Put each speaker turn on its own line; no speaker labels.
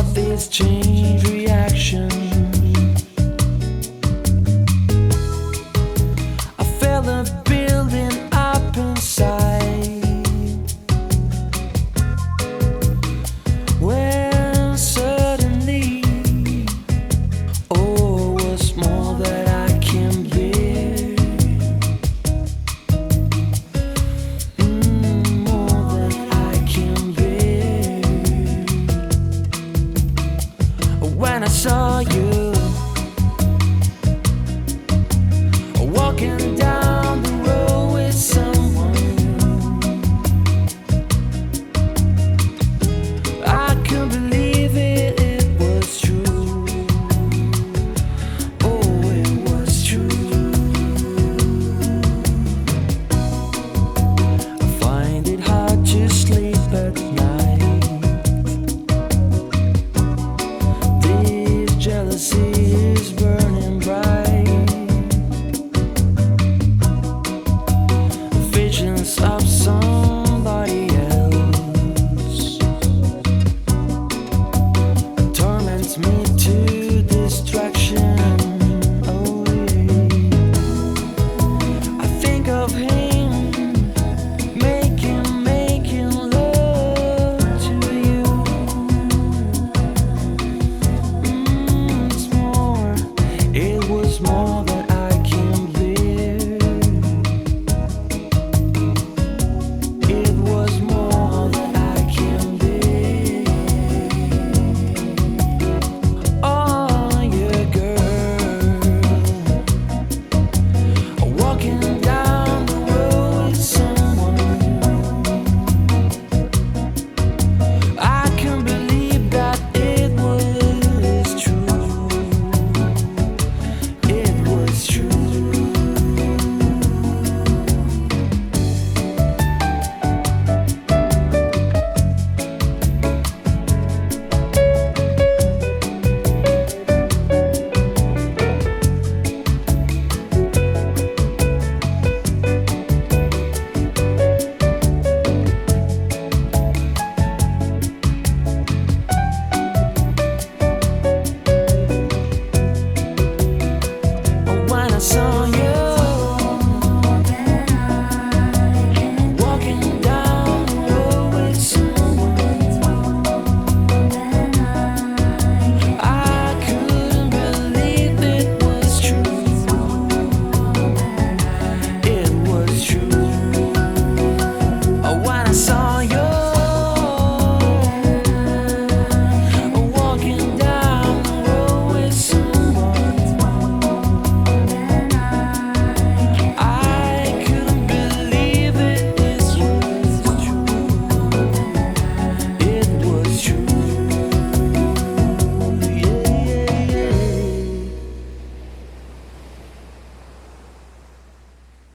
this chain reaction. I felt a building up inside, when suddenly, oh, it was more that I can bear. More than I can bear. When I saw you walking down the road with someone, I couldn't believe it, it was true. Oh, it was true. I find it hard to sleep at night. This jealousy